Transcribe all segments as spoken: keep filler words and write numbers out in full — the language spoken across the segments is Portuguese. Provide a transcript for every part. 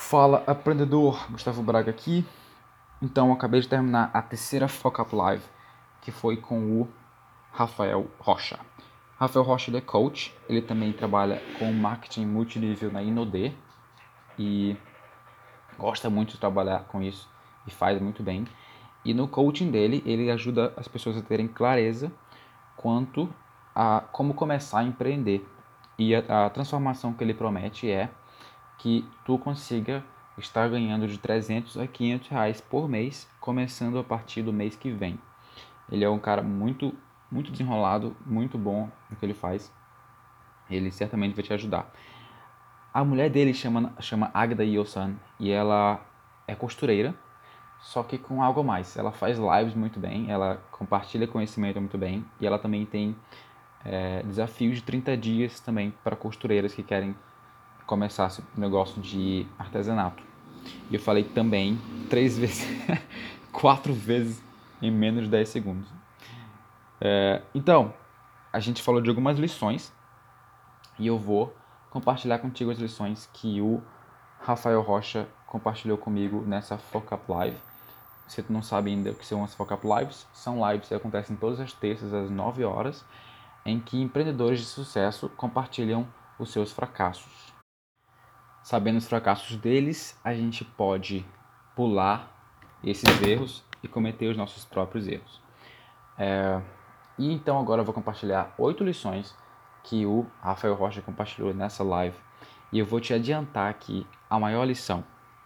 Fala, aprendedor, Gustavo Braga aqui. Então, eu acabei de terminar a terceira Focus Live, que foi com o Rafael Rocha. Rafael Rocha ele é coach, ele também trabalha com marketing multinível na Inodê e gosta muito de trabalhar com isso e faz muito bem. E no coaching dele, ele ajuda as pessoas a terem clareza quanto a como começar a empreender. E a, a transformação que ele promete é que tu consiga estar ganhando de trezentos a quinhentos reais por mês, começando a partir do mês que vem. Ele é um cara muito, muito desenrolado, muito bom no que ele faz. Ele certamente vai te ajudar. A mulher dele chama, chama Agda Yosan e ela é costureira, só que com algo a mais. Ela faz lives muito bem, ela compartilha conhecimento muito bem e ela também tem é, desafios de trinta dias também para costureiras que querem começar esse negócio de artesanato. E eu falei também três vezes, quatro vezes em menos de dez segundos. É, então, a gente falou de algumas lições e eu vou compartilhar contigo as lições que o Rafael Rocha compartilhou comigo nessa Focus Live. Se tu não sabe ainda o que são as Focus Lives, são lives que acontecem todas as terças às nove horas, em que empreendedores de sucesso compartilham os seus fracassos. Sabendo os fracassos deles, a gente pode pular esses erros e cometer os nossos próprios erros. É, e então agora eu vou compartilhar oito lições que o Rafael Rocha compartilhou nessa live. E eu vou te adiantar aqui a maior lição.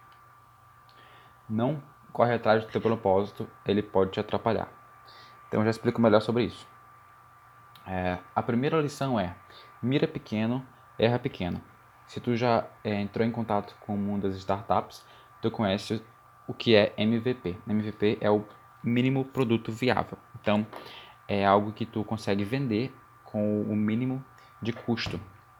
Não corre atrás do teu propósito, ele pode te atrapalhar. Então eu já explico melhor sobre isso. É, a primeira lição é: mira pequeno, erra pequeno. Se tu já é, entrou em contato com o mundo das startups, tu conhece o que é M V P. M V P é o mínimo produto viável. Então, é algo que tu consegue vender com o mínimo de custo.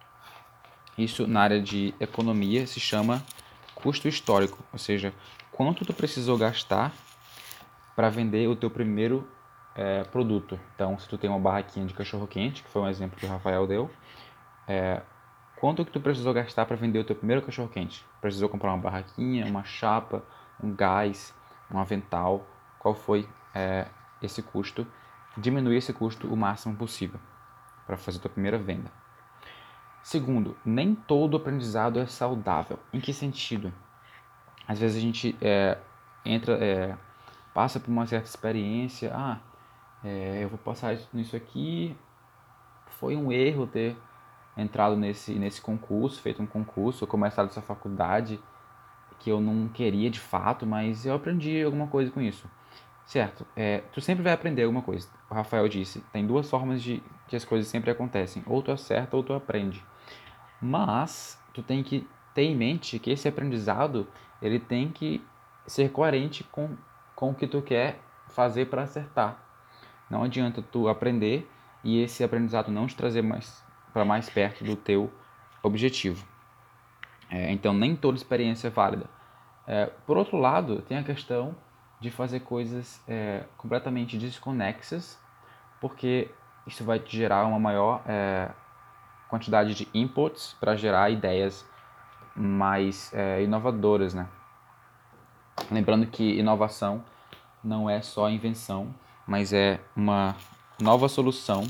Isso na área de economia se chama custo histórico, ou seja, quanto tu precisou gastar para vender o teu primeiro é, produto. Então, se tu tem uma barraquinha de cachorro-quente, que foi um exemplo que o Rafael deu, é, quanto que tu precisou gastar para vender o teu primeiro cachorro-quente? Precisou comprar uma barraquinha, uma chapa, um gás, um avental? Qual foi é, esse custo? Diminuir esse custo o máximo possível para fazer a tua primeira venda. Segundo, nem todo aprendizado é saudável. Em que sentido? Às vezes a gente é, entra, é, passa por uma certa experiência. Ah, é, eu vou passar nisso aqui. Foi um erro ter entrado nesse, nesse concurso, feito um concurso, começado essa faculdade que eu não queria de fato, mas eu aprendi alguma coisa com isso. Certo, é, tu sempre vai aprender alguma coisa. O Rafael disse, tem duas formas de que as coisas sempre acontecem. Ou tu acerta ou tu aprende. Mas tu tem que ter em mente que esse aprendizado ele tem que ser coerente com, com o que tu quer fazer para acertar. Não adianta tu aprender e esse aprendizado não te trazer mais para mais perto do teu objetivo. É, então nem toda experiência é válida. É, por outro lado, tem a questão de fazer coisas é, completamente desconexas, porque isso vai te gerar uma maior é, quantidade de inputs para gerar ideias mais é, inovadoras, né? Lembrando que inovação não é só invenção, mas é uma nova solução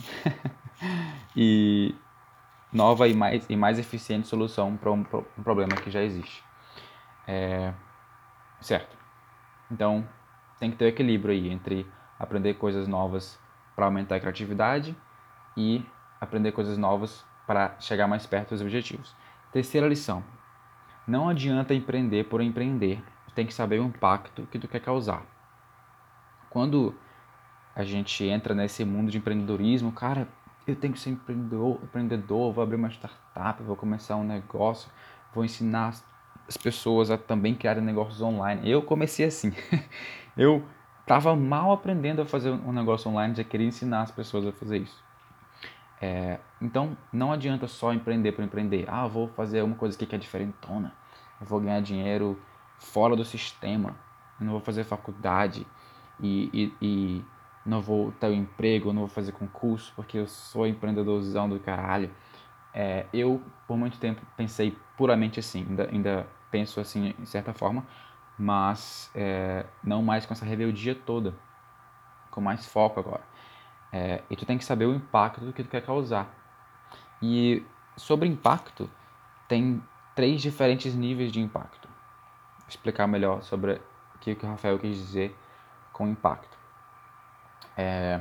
e nova e mais, e mais eficiente solução para um, um problema que já existe. É, certo. Então, tem que ter um equilíbrio aí entre aprender coisas novas para aumentar a criatividade e aprender coisas novas para chegar mais perto dos objetivos. Terceira lição. Não adianta empreender por empreender. Tu tem que saber o impacto que tu quer causar. Quando a gente entra nesse mundo de empreendedorismo, cara, eu tenho que ser empreendedor, empreendedor, vou abrir uma startup, vou começar um negócio, vou ensinar as pessoas a também criarem negócios online. Eu comecei assim. Eu estava mal aprendendo a fazer um negócio online, já queria ensinar as pessoas a fazer isso. É, então, não adianta só empreender por empreender. Ah, vou fazer uma coisa aqui que é diferentona. Eu vou ganhar dinheiro fora do sistema. Eu não vou fazer faculdade e, e, e não vou ter um emprego, eu não vou fazer concurso porque eu sou empreendedorzão do caralho. É, eu, por muito tempo, pensei puramente assim, ainda, ainda penso assim, de certa forma, mas é, não mais com essa rebeldia toda, com mais foco agora. É, e tu tem que saber o impacto do que tu quer causar. E sobre impacto, tem três diferentes níveis de impacto. Vou explicar melhor sobre o que o Rafael quis dizer com impacto. É,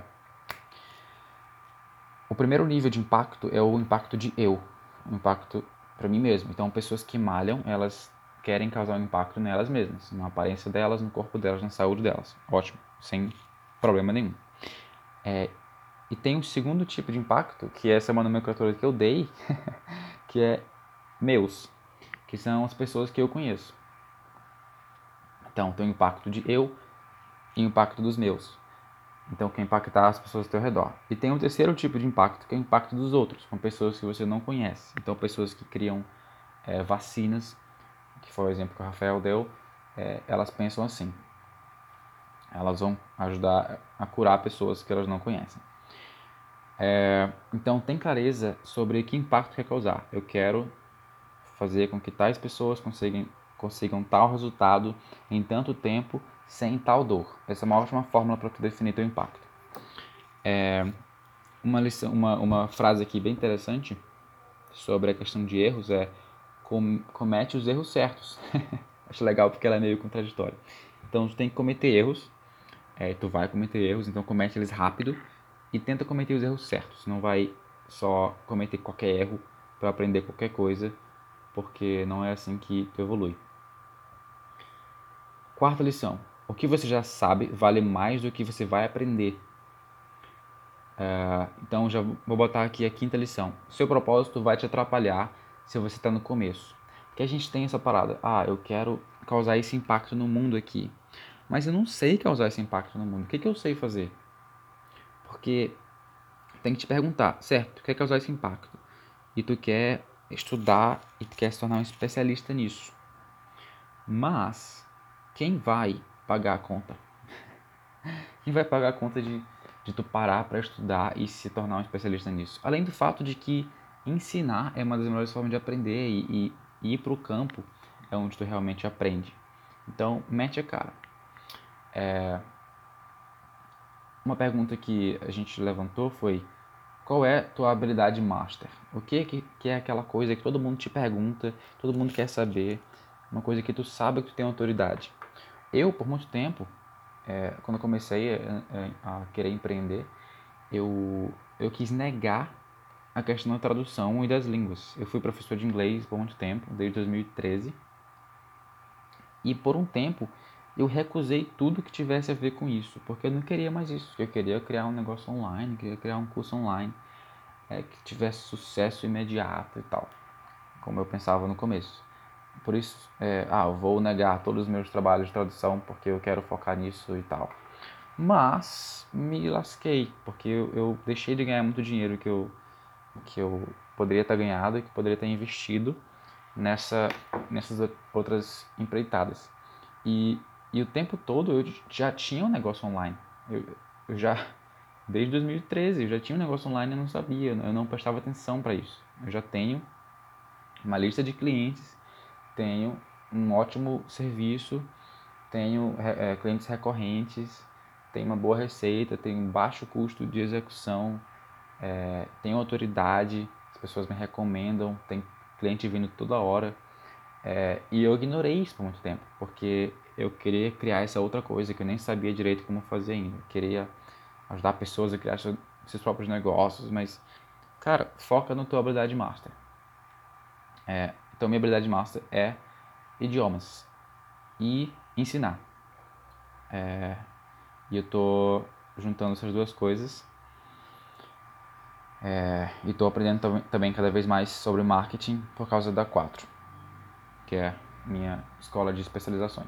o primeiro nível de impacto é o impacto de eu, o impacto para mim mesmo. Então, pessoas que malham, elas querem causar um impacto nelas mesmas, na aparência delas, no corpo delas, na saúde delas. Ótimo, sem problema nenhum. É, e tem um segundo tipo de impacto, que essa é uma nomenclatura que eu dei, que é meus, que são as pessoas que eu conheço. Então, tem o impacto de eu e o impacto dos meus. Então, quer impactar as pessoas ao teu redor. E tem um terceiro tipo de impacto, que é o impacto dos outros, com pessoas que você não conhece. Então, pessoas que criam é, vacinas, que foi o exemplo que o Rafael deu, é, elas pensam assim. Elas vão ajudar a curar pessoas que elas não conhecem. É, então, tem clareza sobre que impacto quer causar. Eu quero fazer com que tais pessoas consigam, consigam tal resultado em tanto tempo sem tal dor. Essa é uma ótima fórmula para tu definir teu impacto. É, uma, lição, uma, uma frase aqui bem interessante sobre a questão de erros é com, comete os erros certos. Acho legal porque ela é meio contraditória. Então, tu tem que cometer erros, é, tu vai cometer erros, então comete eles rápido e tenta cometer os erros certos. Não vai só cometer qualquer erro para aprender qualquer coisa, porque não é assim que tu evolui. Quarta lição. O que você já sabe vale mais do que você vai aprender. Uh, então já vou botar aqui a quinta lição. Seu propósito vai te atrapalhar se você está no começo. Porque a gente tem essa parada. Ah, eu quero causar esse impacto no mundo aqui. Mas eu não sei causar esse impacto no mundo. O que, que eu sei fazer? Porque tem que te perguntar, certo? Tu quer causar esse impacto. E tu quer estudar e tu quer se tornar um especialista nisso. Mas quem vai pagar a conta? Quem vai pagar a conta de, de tu parar para estudar e se tornar um especialista nisso? Além do fato de que ensinar é uma das melhores formas de aprender e, e ir para o campo é onde tu realmente aprende. Então, mete a cara. É... Uma pergunta que a gente levantou foi: qual é tua habilidade master? O que, que, que é aquela coisa que todo mundo te pergunta, todo mundo quer saber, uma coisa que tu sabe que tu tem autoridade? Eu, por muito tempo, é, quando eu comecei a, a querer empreender, eu, eu quis negar a questão da tradução e das línguas. Eu fui professor de inglês por muito tempo, desde dois mil e treze, e por um tempo eu recusei tudo que tivesse a ver com isso, porque eu não queria mais isso. Eu queria criar um negócio online, queria criar um curso online é, que tivesse sucesso imediato e tal, como eu pensava no começo. Por isso, é, ah, eu vou negar todos os meus trabalhos de tradução porque eu quero focar nisso e tal. Mas me lasquei, porque eu, eu deixei de ganhar muito dinheiro que eu, que eu poderia ter ganhado e que poderia ter investido nessa, nessas outras empreitadas. E, e o tempo todo eu já tinha um negócio online. Eu, eu já, desde dois mil e treze, eu já tinha um negócio online e eu não sabia, eu não prestava atenção para isso. Eu já tenho uma lista de clientes, tenho um ótimo serviço, tenho é, clientes recorrentes, tenho uma boa receita, tenho um baixo custo de execução, é, tenho autoridade, as pessoas me recomendam, tem cliente vindo toda hora. É, e eu ignorei isso por muito tempo, porque eu queria criar essa outra coisa que eu nem sabia direito como fazer ainda. Eu queria ajudar pessoas a criar seus próprios negócios, mas, cara, foca na tua habilidade master. É, então, minha habilidade master é idiomas e ensinar. É, e eu tô juntando essas duas coisas. É, e estou aprendendo também cada vez mais sobre marketing por causa da quatro, que é minha escola de especializações.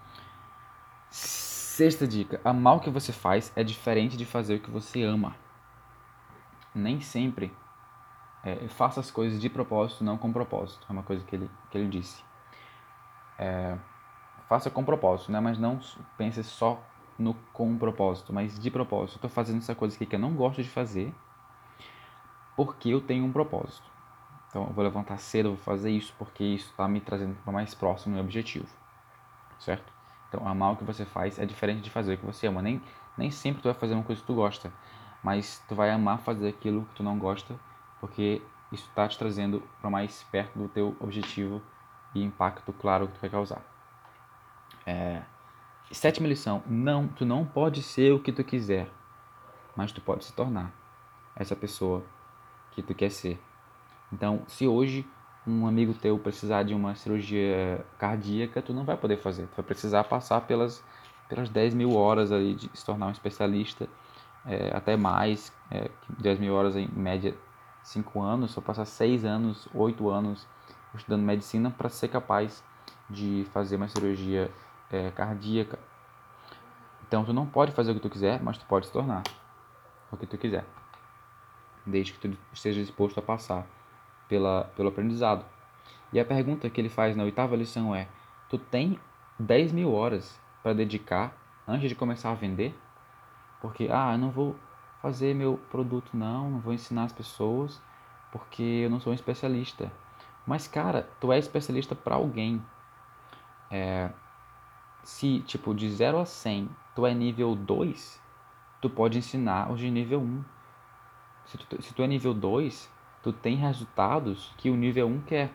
Sexta dica: amar o que você faz é diferente de fazer o que você ama. Nem sempre é, faça as coisas de propósito, não com propósito. É uma coisa que ele, que ele disse. É, faça com propósito, né? Mas não pense só no com propósito, mas de propósito. Estou fazendo essa coisa aqui que eu não gosto de fazer porque eu tenho um propósito. Então eu vou levantar cedo, vou fazer isso porque isso está me trazendo para mais próximo do meu objetivo, certo? Então amar o que você faz é diferente de fazer o que você ama. Nem, nem sempre tu vai fazer uma coisa que tu gosta, mas tu vai amar fazer aquilo que tu não gosta porque isso está te trazendo para mais perto do teu objetivo e impacto claro que tu quer causar. É... Sétima lição, não, tu não pode ser o que tu quiser, mas tu pode se tornar essa pessoa que tu quer ser. Então, se hoje um amigo teu precisar de uma cirurgia cardíaca, tu não vai poder fazer. Tu vai precisar passar pelas, pelas dez mil horas ali de se tornar um especialista, é, até mais, é, dez mil horas em média cinco anos, só passar seis anos, oito anos estudando medicina para ser capaz de fazer uma cirurgia é, cardíaca. Então, tu não pode fazer o que tu quiser, mas tu pode se tornar o que tu quiser, desde que tu esteja disposto a passar pela, pelo aprendizado. E a pergunta que ele faz na oitava lição é: tu tem dez mil horas para dedicar antes de começar a vender? Porque, ah, eu não vou fazer meu produto não, não vou ensinar as pessoas, porque eu não sou um especialista. Mas, cara, tu é especialista para alguém. É, se, tipo, de zero a cem, tu é nível dois, tu pode ensinar os de nível um. Se tu, se tu é nível dois, tu tem resultados que o nível um quer.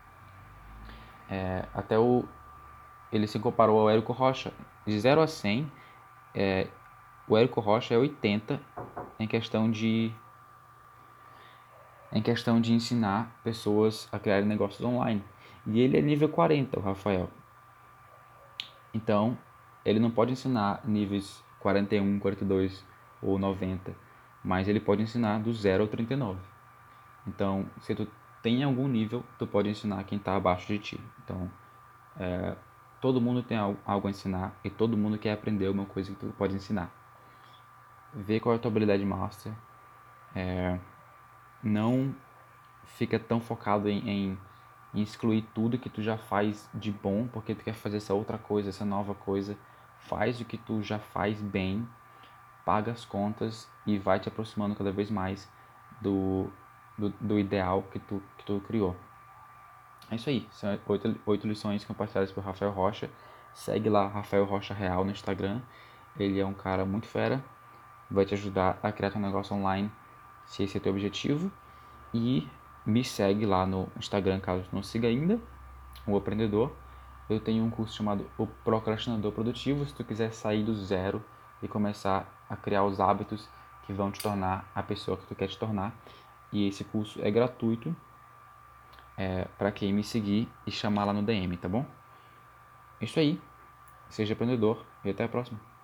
É, até o, ele se comparou ao Érico Rocha. De zero a cem, é, o Érico Rocha é oitenta em questão de em questão de ensinar pessoas a criarem negócios online. E ele é nível quarenta, o Rafael. Então, ele não pode ensinar níveis quarenta e um, quarenta e dois ou noventa, mas ele pode ensinar do zero ao trinta e nove. Então, se tu tem algum nível, tu pode ensinar quem está abaixo de ti. Então, é, todo mundo tem algo a ensinar e todo mundo quer aprender uma coisa que tu pode ensinar. Vê qual é a tua habilidade master. É, não fica tão focado em, em, em excluir tudo que tu já faz de bom porque tu quer fazer essa outra coisa, essa nova coisa. Faz o que tu já faz bem, paga as contas e vai te aproximando cada vez mais do, do, do ideal que tu, que tu criou. É isso aí, são oito, oito lições compartilhadas por Rafael Rocha. Segue lá, Rafael Rocha Real no Instagram. Ele é um cara muito fera, vai te ajudar a criar teu negócio online, se esse é teu objetivo. E me segue lá no Instagram, caso não siga ainda, o Aprendedor. Eu tenho um curso chamado O Procrastinador Produtivo, se tu quiser sair do zero e começar a criar os hábitos que vão te tornar a pessoa que tu quer te tornar. E esse curso é gratuito, é, para quem me seguir e chamar lá no D M, tá bom? É isso aí, seja empreendedor e até a próxima.